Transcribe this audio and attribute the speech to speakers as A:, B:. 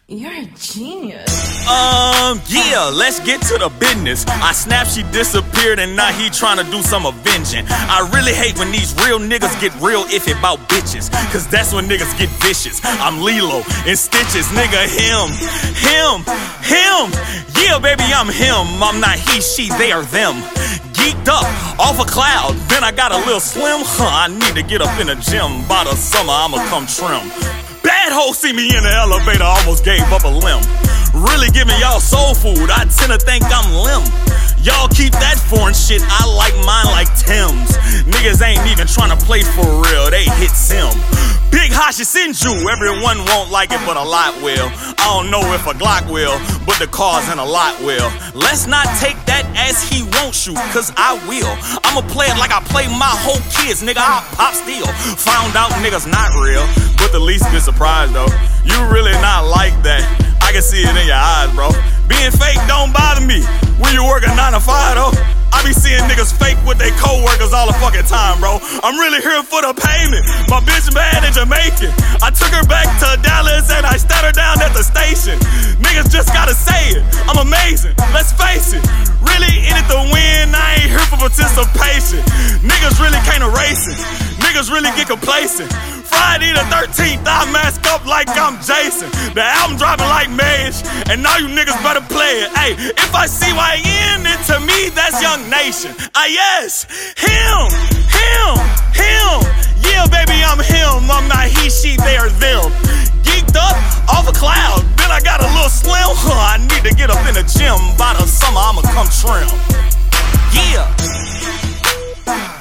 A: You're a genius.
B: Yeah, let's get to the business. I snapped, she disappeared, and now he tryna do some avenging. I really hate when these real niggas get real iffy about bitches, cause that's when niggas get vicious. I'm Lilo in stitches, nigga, him. Yeah, baby, I'm him. I'm not he, she, they are them. Geeked up, off a cloud, then I got a little slim. I need to get up in the gym. By the summer, I'ma come trim. Bad hoes see me in the elevator, almost gave up a limb. Really giving y'all soul food, I tend to think I'm limb. Y'all keep that foreign shit, I like mine like Tim's. Niggas ain't even tryna play for real, they hit Sim. Big Hashi Sinju, everyone won't like it, but a lot will. I don't know if a Glock will, but the cars in a lot will. Let's not take that as he won't shoot, cause I will. I'ma play it like I play my whole kids, nigga, I'll pop still. Found out niggas not real, but the least bit surprised though. You really not like that, I can see it in your eyes, bro. Being fake don't bother me when you work a 9 to 5 though. I be seeing niggas fake with their co-workers all the fucking time, bro. I'm really here for the payment. My bitch bad in Jamaican. I took her back to Dallas and I sat her down at the station. Niggas just gotta say it. I'm amazing, let's face it. Really in it to win, I ain't here for participation. Niggas really can't erase it. Niggas really get complacent. Friday the 13th, I mask up like I'm Jason. The album dropping like Mage, and now you niggas better play it. Hey, if I see YN, then to me that's Young Nation. Yes, him. Yeah, baby, I'm him. I'm not he, she, they are them. Geeked up, off a cloud, then I got a little slim. I need to get up in the gym. By the summer, I'ma come trim. Yeah.